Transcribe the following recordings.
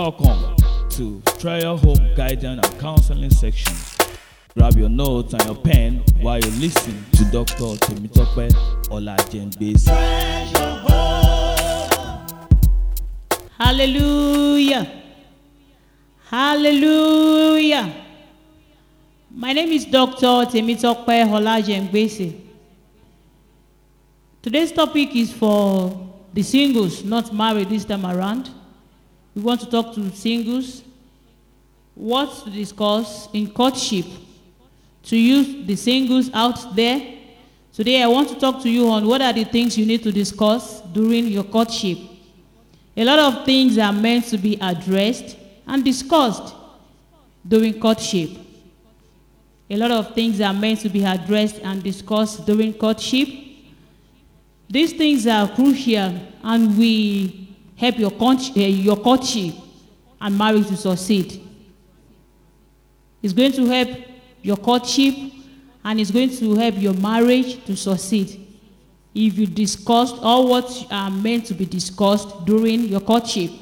Welcome to Trial Home Guidance and Counseling section. Grab your notes and your pen while you listen to Dr. Temitope Olajengbesi. Hallelujah. Hallelujah. My name is Dr. Temitope Olajengbesi. Today's topic is for the singles, not married this time around. We want to talk to singles. What to discuss in courtship. To use the singles out there. Today I want to talk to you on what are the things you need to discuss during your courtship. A lot of things are meant to be addressed and discussed during courtship. A lot of things are meant to be addressed and discussed during courtship. These things are crucial and will help your courtship and marriage to succeed. It's going to help your courtship and it's going to help your marriage to succeed if you discuss all what are meant to be discussed during your courtship.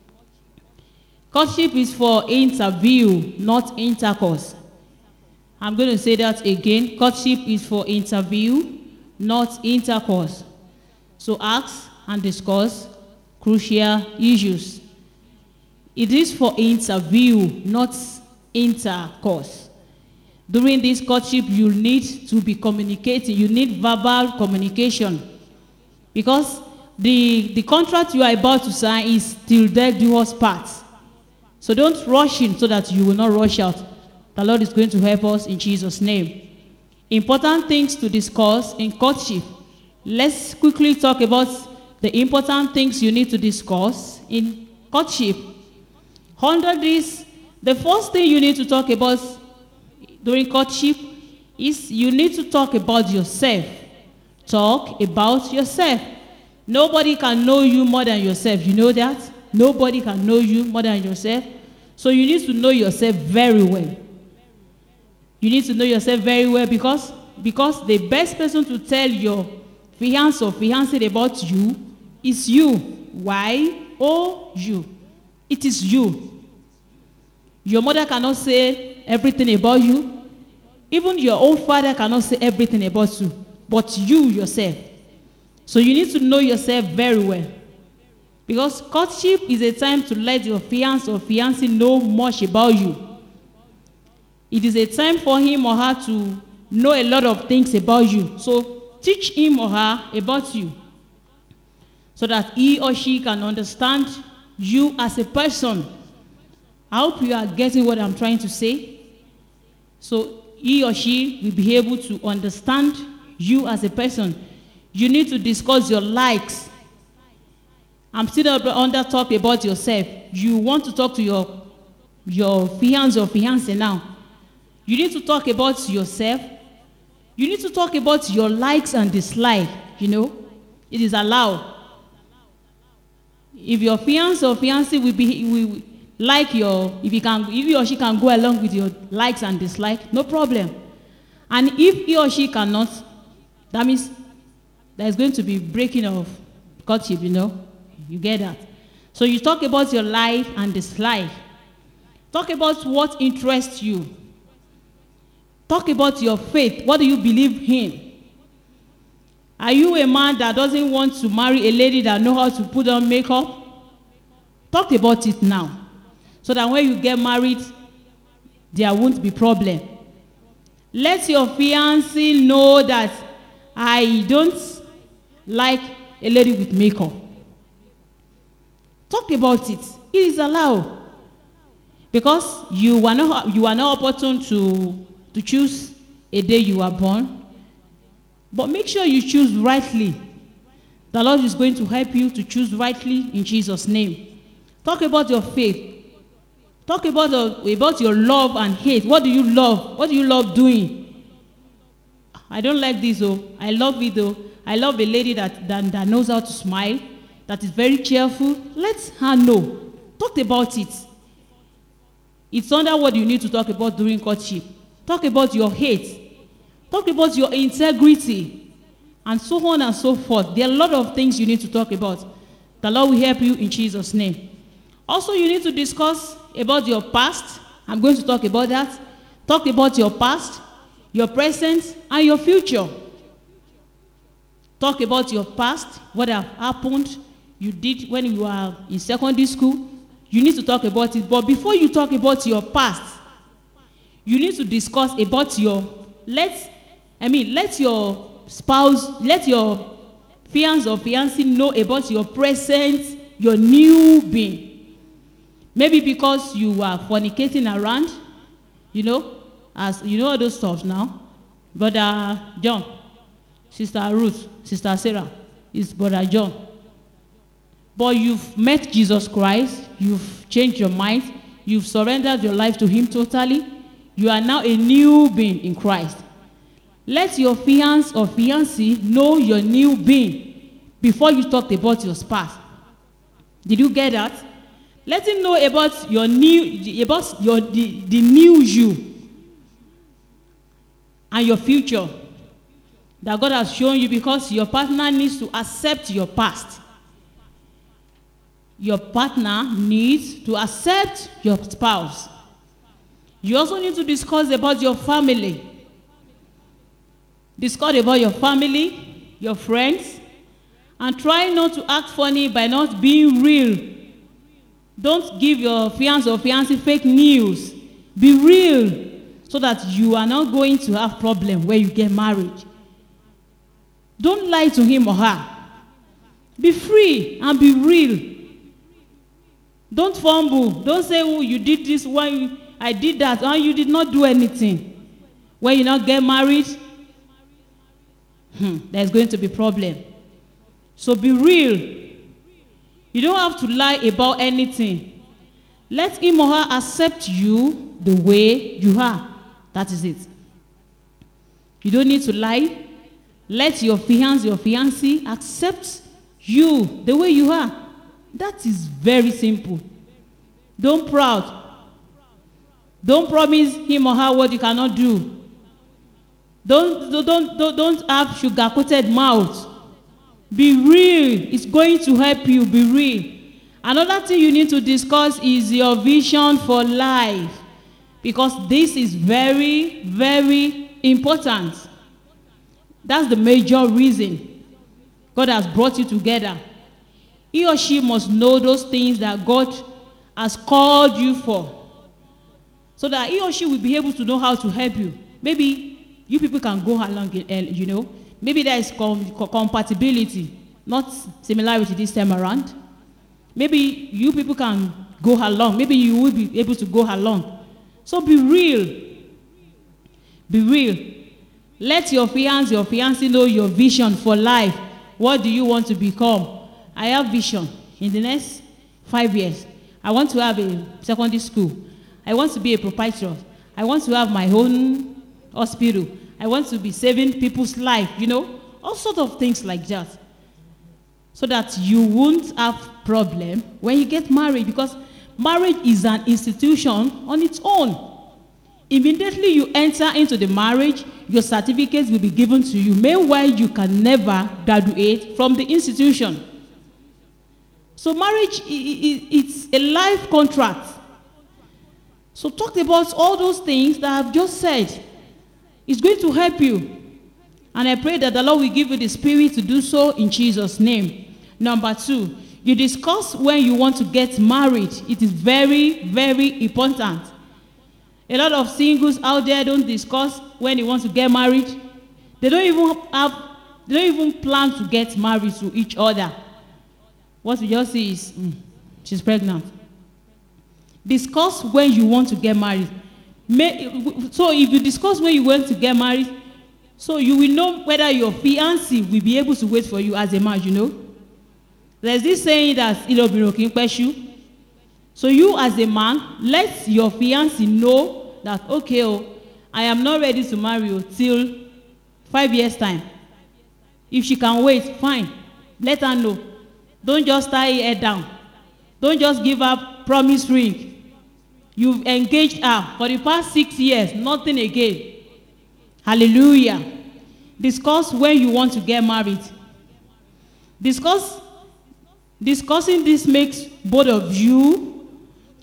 Courtship is for interview, not intercourse. I'm going to say that again. Courtship is for interview, not intercourse. So ask and discuss crucial issues. It is for interview, not intercourse. During this courtship, you need to be communicating. You need verbal communication. Because the contract you are about to sign is till death do us part. So don't rush in so that you will not rush out. The Lord is going to help us in Jesus' name. Important things to discuss in courtship. Let's quickly talk about the important things you need to discuss in courtship. Under this, the first thing you need to talk about during courtship is you need to talk about yourself. Talk about yourself. Nobody can know you more than yourself. You know that? Nobody can know you more than yourself. So you need to know yourself very well. You need to know yourself very well because the best person to tell your fiancé or fiancée about you is you. Why? Oh, you. It is you. Your mother cannot say everything about you. Even your own father cannot say everything about you. But you yourself. So you need to know yourself very well. Because courtship is a time to let your fiancé or fiancée know much about you. It is a time for him or her to know a lot of things about you. So teach him or her about you so that he or she can understand you as a person. I hope you are getting what I'm trying to say. So he or she will be able to understand you as a person. You need to discuss your likes. I'm still under talk about yourself. You want to talk to your fiancé or fiancée now. You need to talk about yourself. You need to talk about your likes and dislikes, you know. It is allowed. If your fiancé or fiancé will like if he or she can go along with your likes and dislikes, no problem. And if he or she cannot, that means there is going to be breaking of courtship, you know. You get that? So you talk about your like and dislike. Talk about what interests you. Talk about your faith. What do you believe in? Are you a man that doesn't want to marry a lady that knows how to put on makeup? Talk about it now. So that when you get married, there won't be problem. Let your fiancé know that I don't like a lady with makeup. Talk about it. It is allowed. Because you are not opportune to choose a day you are born. But make sure you choose rightly. The Lord is going to help you to choose rightly in Jesus' name. Talk about your faith. Talk about your love and hate. What do you love? What do you love doing? I don't like this, though. I love it, though. I love a lady that knows how to smile, that is very cheerful. Let her know. Talk about it. It's under what you need to talk about during courtship. Talk about your hate. Talk about your integrity. And so on and so forth. There are a lot of things you need to talk about. The Lord will help you in Jesus' name. Also, you need to discuss about your past. I'm going to talk about that. Talk about your past, your present, and your future. Talk about your past, what have happened, you did when you were in secondary school. You need to talk about it. But before you talk about your past, you need to discuss about let your spouse, let your fiancé or fiancée know about your present, your new being. Maybe because you are fornicating around, as you know all those stuff now. Brother John, Sister Ruth, Sister Sarah, is Brother John. But you've met Jesus Christ, you've changed your mind, you've surrendered your life to him totally. You are now a new being in Christ. Let your fiancé or fiancée know your new being before you talk about your spouse. Did you get that? Let him know about your new, about the new you and your future that God has shown you, because your partner needs to accept your past. Your partner needs to accept your spouse. You also need to discuss about your family. Discuss about your family, your friends, and try not to act funny by not being real. Don't give your fiancé or fiancée fake news. Be real so that you are not going to have problem when you get married. Don't lie to him or her. Be free and be real. Don't fumble. Don't say, oh, you did this, why I did that, or you did not do anything. When you not get married, there's going to be problem. So be real. You don't have to lie about anything. Let him or her accept you the way you are. That is it. You don't need to lie. Let your fiancé or fiancée accept you the way you are. That is very simple. Don't proud. Don't promise him or her what you cannot do. Don't have sugar-coated mouth. Be real. It's going to help you. Be real. Another thing you need to discuss is your vision for life, because this is very, very important. That's the major reason God has brought you together. He or she must know those things that God has called you for, so that he or she will be able to know how to help you. Maybe you people can go along, Maybe there is compatibility, not similarity this time around. Maybe you people can go along. Maybe you will be able to go along. So be real. Be real. Let your fiancé or fiancée know your vision for life. What do you want to become? I have vision. In the next 5 years, I want to have a secondary school. I want to be a proprietor. I want to have my own hospital. I want to be saving people's life, all sorts of things like that. So that you won't have problem when you get married, because marriage is an institution on its own. Immediately you enter into the marriage, your certificates will be given to you. Meanwhile, you can never graduate from the institution. So marriage, it's a life contract. So talk about all those things that I've just said. It's going to help you. And I pray that the Lord will give you the spirit to do so in Jesus' name. Number 2, you discuss when you want to get married. It is very, very important. A lot of singles out there don't discuss when they want to get married. They don't even plan to get married to each other. What we just see is, she's pregnant. Discuss when you want to get married. So if you discuss when you want to get married, so you will know whether your fiancé will be able to wait for you as a man, There's this saying that, so you as a man, let your fiancé know that, okay, I am not ready to marry you till 5 years' time. If she can wait, fine. Let her know. Don't just tie her down. Don't just give her promise ring. You've engaged her for the past 6 years, nothing again. Hallelujah. Discuss when you want to get married. Discussing this makes both of you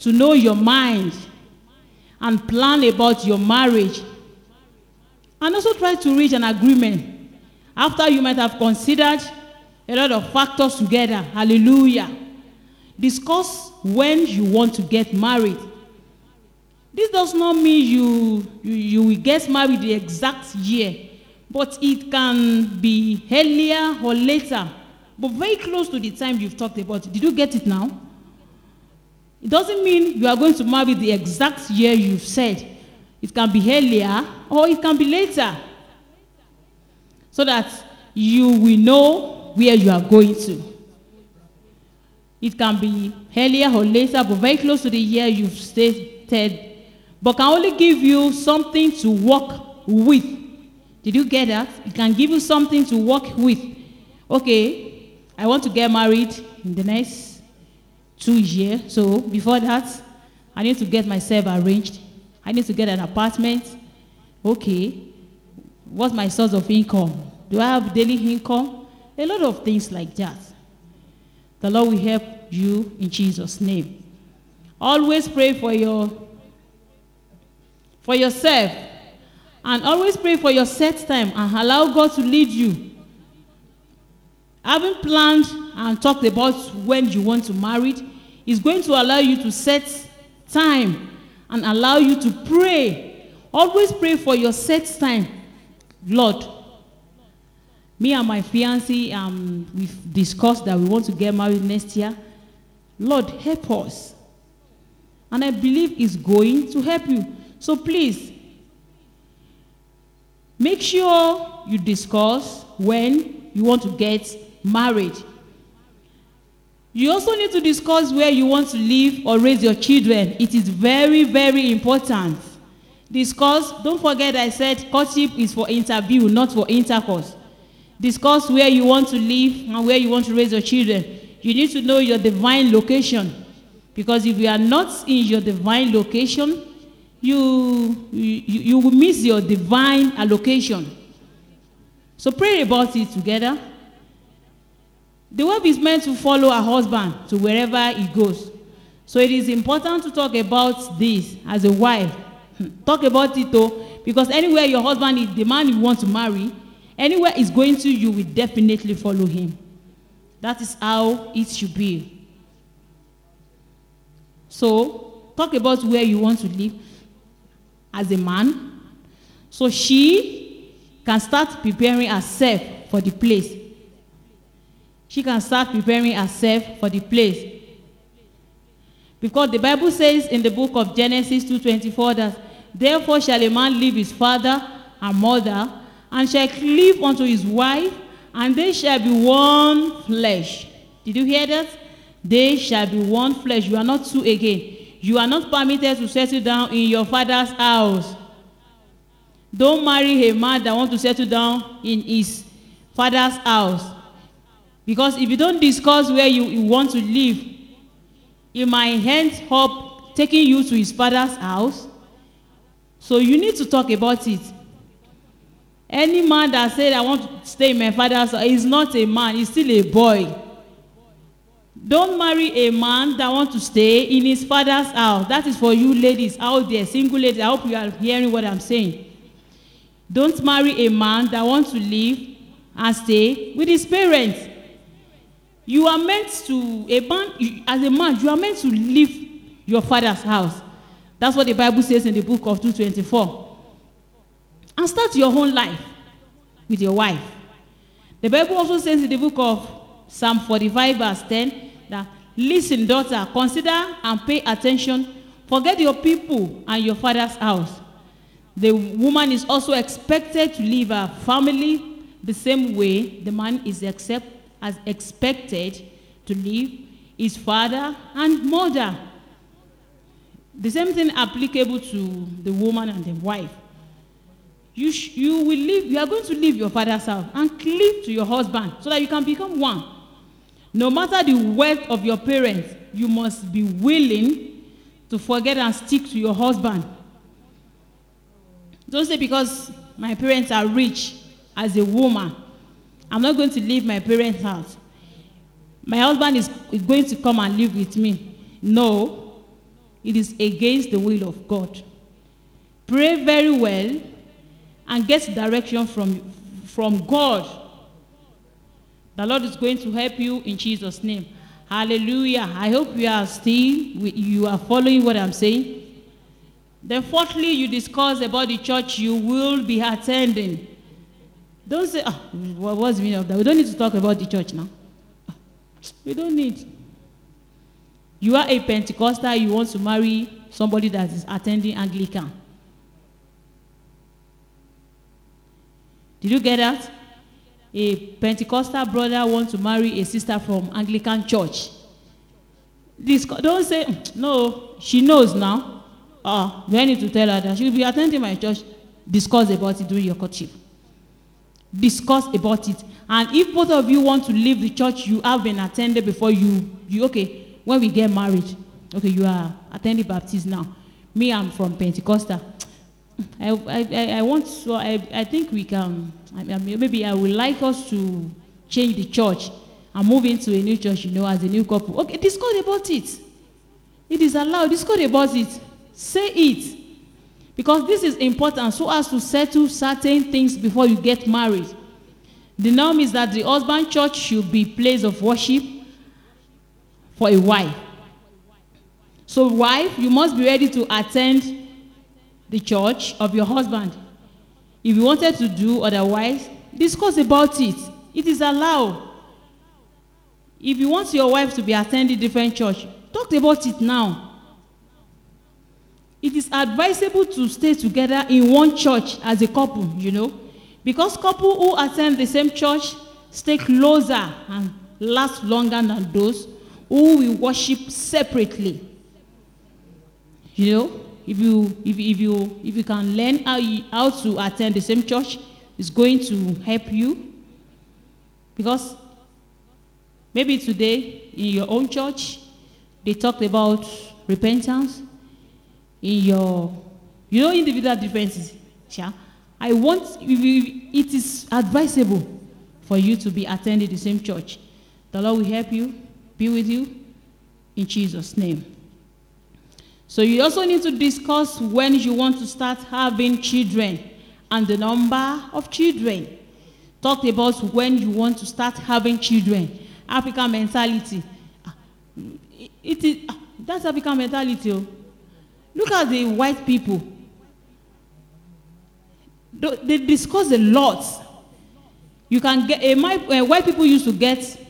to know your mind and plan about your marriage. And also try to reach an agreement after you might have considered a lot of factors together. Hallelujah. Discuss when you want to get married. This does not mean you will get married the exact year, but it can be earlier or later, but very close to the time you've talked about. Did you get it now? It doesn't mean you are going to marry the exact year you've said. It can be earlier or it can be later, so that you will know where you are going to. It can be earlier or later, but very close to the year you've stated, but can only give you something to work with. Did you get that? It can give you something to work with. Okay, I want to get married in the next 2 years. So before that, I need to get myself arranged. I need to get an apartment. Okay, what's my source of income? Do I have daily income? A lot of things like that. The Lord will help you in Jesus' name. Always pray for yourself, and always pray for your set time and allow God to lead you. Having planned and talked about when you want to marry is going to allow you to set time and allow you to pray. Always pray for your set time. Lord, me and my fiancé, we've discussed that we want to get married next year. Lord, help us. And I believe it's going to help you. So please, make sure you discuss when you want to get married. You also need to discuss where you want to live or raise your children. It is very, very important. Discuss, don't forget I said courtship is for interview, not for intercourse. Discuss where you want to live and where you want to raise your children. You need to know your divine location. Because if you are not in your divine location, you will miss your divine allocation. So pray about it together. The wife is meant to follow her husband to wherever he goes. So it is important to talk about this as a wife. Talk about it though, because anywhere your husband is, the man you want to marry, anywhere he's going to, you will definitely follow him. That is how it should be. So talk about where you want to live as a man, so she can start preparing herself for the place. She can start preparing herself for the place. Because the Bible says in the book of Genesis 2:24 that, therefore shall a man leave his father and mother, and shall cleave unto his wife, and they shall be one flesh. Did you hear that? They shall be one flesh. You are not two again. You are not permitted to settle down in your father's house. Don't marry a man that wants to settle down in his father's house. Because if you don't discuss where you want to live, he might end up taking you to his father's house. So you need to talk about it. Any man that said, I want to stay in my father's house, is not a man, he's still a boy. Don't marry a man that wants to stay in his father's house. That is for you ladies out there, single ladies. I hope you are hearing what I'm saying. Don't marry a man that wants to live and stay with his parents. You are meant to, as a man, you are meant to leave your father's house. That's what the Bible says in the book of 2:24. And start your own life with your wife. The Bible also says in the book of Psalm 45 verse 10 that, listen, daughter, consider and pay attention. Forget your people and your father's house. The woman is also expected to leave her family the same way the man is expected to leave his father and mother. The same thing applicable to the woman and the wife. You are going to leave your father's house and cleave to your husband so that you can become one. No matter the wealth of your parents, you must be willing to forget and stick to your husband. Don't say, because my parents are rich, as a woman, I'm not going to leave my parents' house. My husband is going to come and live with me. No. it is against the will of God. Pray very well and get direction from God. The Lord is going to help you in Jesus' name. Hallelujah. I hope you are following what I'm saying. Then fourthly, you discuss about the church you will be attending. Don't say, what's the meaning of that? We don't need to talk about the church now. We don't need. You are a Pentecostal, you want to marry somebody that is attending Anglican. Did you get that? A Pentecostal brother wants to marry a sister from Anglican church. Don't say, no, she knows now. We need to tell her that she will be attending my church. Discuss about it during your courtship. Discuss about it. And if both of you want to leave the church you have been attended before, you okay, when we get married, okay, you are attending Baptist now. Me, I'm from Pentecostal. I think we can, maybe I would like us to change the church and move into a new church, as a new couple. Okay, discuss about it. It is allowed. Discuss about it. Say it. Because this is important so as to settle certain things before you get married. The norm is that the husband church should be place of worship for a wife. So wife, you must be ready to attend the church of your husband. If you wanted to do otherwise, discuss about it. It is allowed. If you want your wife to be attending different church, talk about it now. It is advisable to stay together in one church as a couple, because couples who attend the same church stay closer and last longer than those who will worship separately. If you can learn how to attend the same church, it's going to help you. Because maybe today in your own church, they talked about repentance. In your, individual differences. It is advisable for you to be attending the same church. The Lord will help you, be with you, in Jesus' name. So you also need to discuss when you want to start having children and the number of children. Talk about when you want to start having children. African mentality. That's African mentality. Look at the white people. They discuss a lot. You can get white people used to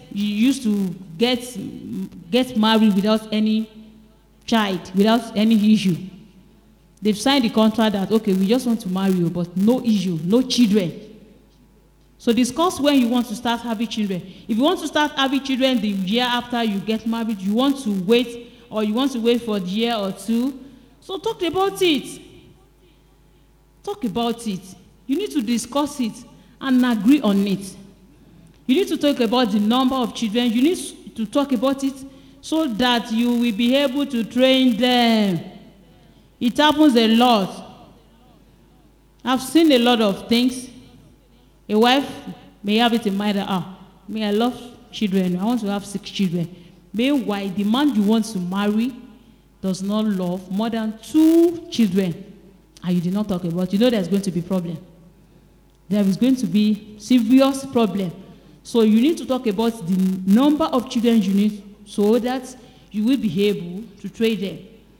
get married without any child, without any issue. They've signed the contract that okay, we just want to marry you, but no issue, no children. So discuss when you want to start having children. If you want to start having children the year after you get married, you want to wait, or you want to wait for a year or two. So talk about it. Talk about it. You need to discuss it and agree on it. You need to talk about the number of children. You need to talk about it so that you will be able to train them. It happens a lot. I've seen a lot of things. A wife may have it in mind that, I love children. I want to have 6 children. Meanwhile, the man you want to marry does not love more than 2 children, and you did not talk about, there's going to be problem. There is going to be serious problem. So you need to talk about the number of children you need so that you will be able to train them.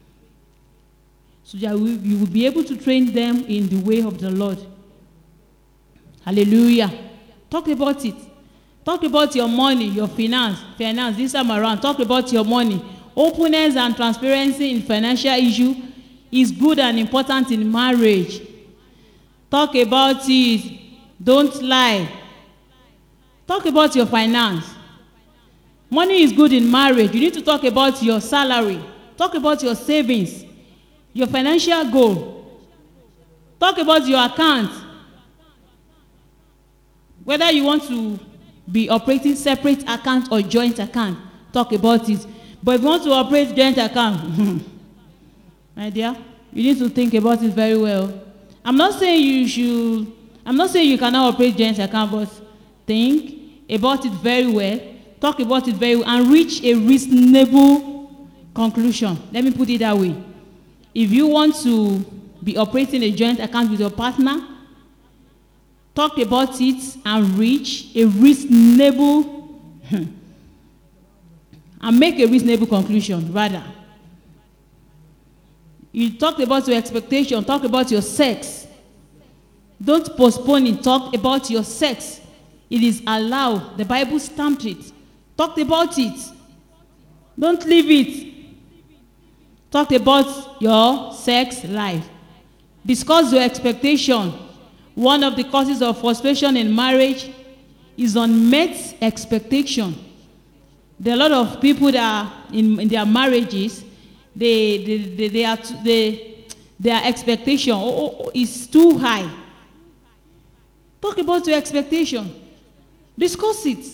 So that you will be able to train them in the way of the Lord. Hallelujah. Talk about it. Talk about your money, your finance this time around. Talk about your money. Openness and transparency in financial issue is good and important in marriage. Talk about it. Don't lie. Talk about your finance. Money is good in marriage. You need to talk about your salary. Talk about your savings, your financial goal. Talk about your account. Whether you want to be operating separate account or joint account, talk about it. But if you want to operate joint account, my dear, you need to think about it very well. I'm not saying you cannot operate joint account, but think about it very well. Talk about it very well and reach a reasonable conclusion. Let me put it that way. If you want to be operating a joint account with your partner, talk about it and reach a reasonable and make a reasonable conclusion, rather. You talk about your expectation, talk about your sex. Don't postpone it, talk about your sex. It is allowed. The Bible stamped it. Talk about it. Don't leave it. Talk about your sex life. Discuss your expectation. One of the causes of frustration in marriage is unmet expectation. There are a lot of people that are in their marriages, their expectation is too high. Talk about your expectation. Discuss it.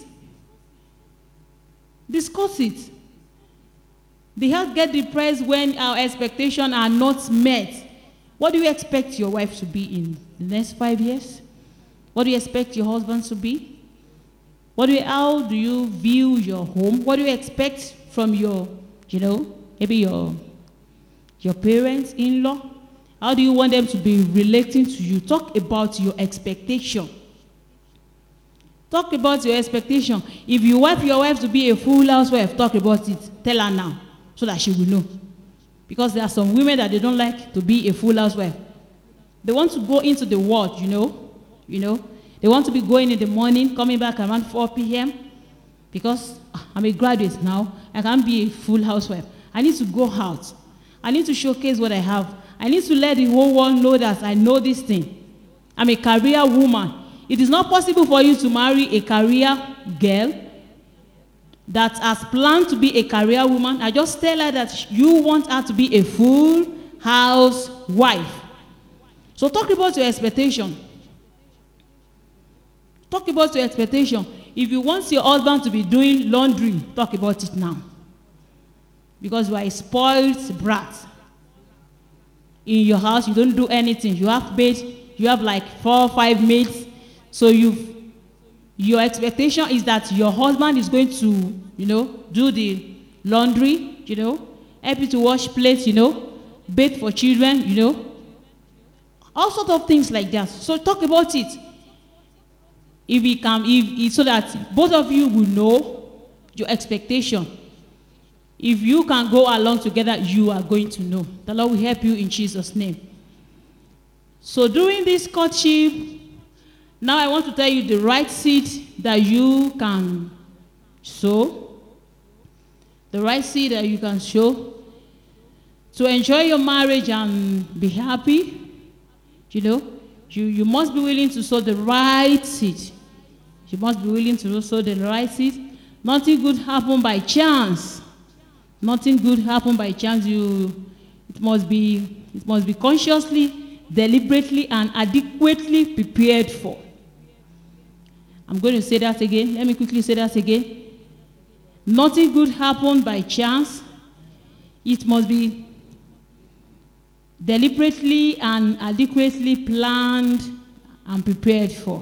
Discuss it. The heart get depressed when our expectations are not met. What do you expect your wife to be in the next 5 years? What do you expect your husband to be? How do you view your home? What do you expect from your, maybe your parents, in-law? How do you want them to be relating to you? Talk about your expectation. Talk about your expectation. If you want your wife to be a full housewife, talk about it. Tell her now, so that she will know. Because there are some women that they don't like to be a full housewife. They want to go into the world, They want to be going in the morning, coming back around 4 p.m. Because I'm a graduate now, I can't be a full housewife. I need to go out. I need to showcase what I have. I need to let the whole world know that I know this thing. I'm a career woman. It is not possible for you to marry a career girl that has planned to be a career woman. I just tell her that you want her to be a full housewife. So talk about your expectation. Talk about your expectation. If you want your husband to be doing laundry, talk about it now. Because you are a spoiled brat. In your house, you don't do anything. You have maids, you have like 4 or 5 maids. So your expectation is that your husband is going to, do the laundry, help you to wash plates, bathe for children, all sorts of things like that. So talk about it. So that both of you will know your expectation. If you can go along together, you are going to know. The Lord will help you in Jesus' name. So during this courtship, now I want to tell you the right seed that you can sow. The right seed that you can sow to enjoy your marriage and be happy. You must be willing to sow the right seed. You must be willing to sow the right seed. Nothing good happen by chance. Nothing good happen by chance. It must be consciously, deliberately, and adequately prepared for. I'm going to say that again. Let me quickly say that again. Nothing good happen by chance. It must be deliberately and adequately planned and prepared for.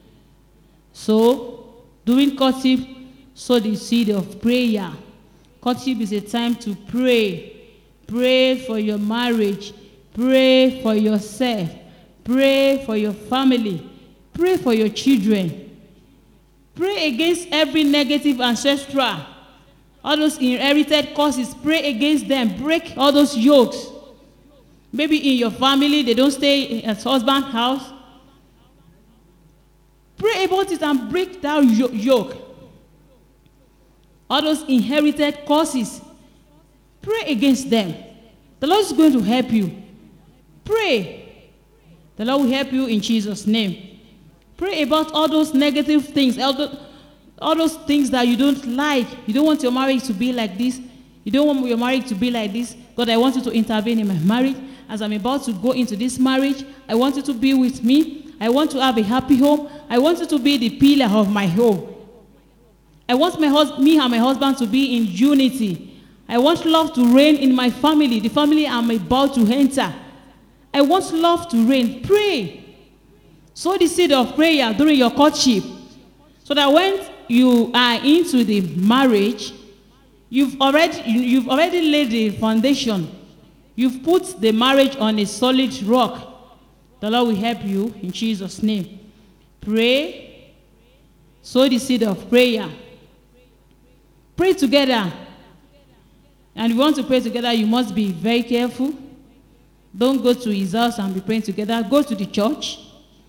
So, during courtship, sow the seed of prayer. Courtship is a time to pray. Pray for your marriage. Pray for yourself. Pray for your family. Pray for your children. Pray against every negative ancestral. All those inherited causes, pray against them. Break all those yokes. Maybe in your family, they don't stay at husband's house. Pray about it and break that yoke. All those inherited causes, pray against them. The Lord is going to help you. Pray. The Lord will help you in Jesus' name. Pray about all those negative things, all those things that you don't like. You don't want your marriage to be like this. You don't want your marriage to be like this. God, I want you to intervene in my marriage. As I'm about to go into this marriage, I want you to be with me. I want to have a happy home. I want you to be the pillar of my home. I want me and my husband to be in unity. I want love to reign in my family, the family I'm about to enter. I want love to reign. Pray. Sow the seed of prayer during your courtship, so that when you are into the marriage, You've already laid the foundation. You've put the marriage on a solid rock. The Lord will help you in Jesus' name. Pray. Sow the seed of prayer. Pray together. And if you want to pray together, you must be very careful. Don't go to his house and be praying together. Go to the church.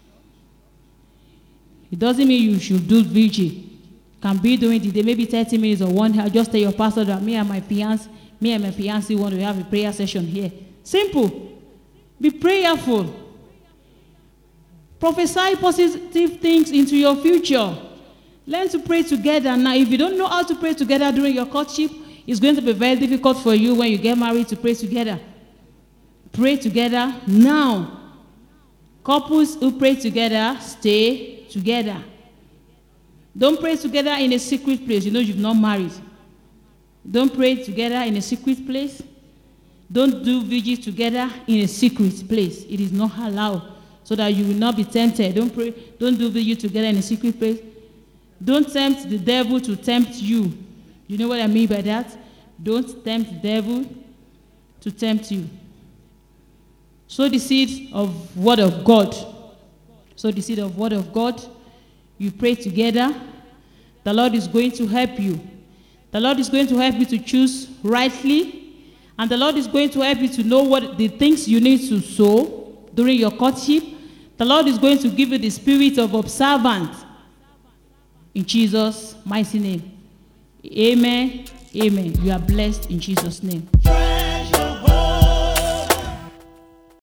It doesn't mean you should do vigil. Can be during the day, maybe 30 minutes or 1 hour. Just tell your pastor that me and my fiancé want to have a prayer session here. Simple. Be prayerful. Prophesy positive things into your future. Learn to pray together. Now, if you don't know how to pray together during your courtship, it's going to be very difficult for you when you get married to pray together. Pray together now. Couples who pray together, stay together. Don't pray together in a secret place. You know you've not married. Don't pray together in a secret place. Don't do vigil together in a secret place. It is not allowed, so that you will not be tempted. Don't do vigil together in a secret place. Don't tempt the devil to tempt you. You know what I mean by that? Don't tempt the devil to tempt you. Sow the seed of word of God. Sow the seed of word of God. You pray together. The Lord is going to help you. The Lord is going to help you to choose rightly. And the Lord is going to help you to know what the things you need to sow during your courtship. The Lord is going to give you the spirit of observance. In Jesus' mighty name. Amen. Amen. You are blessed in Jesus' name.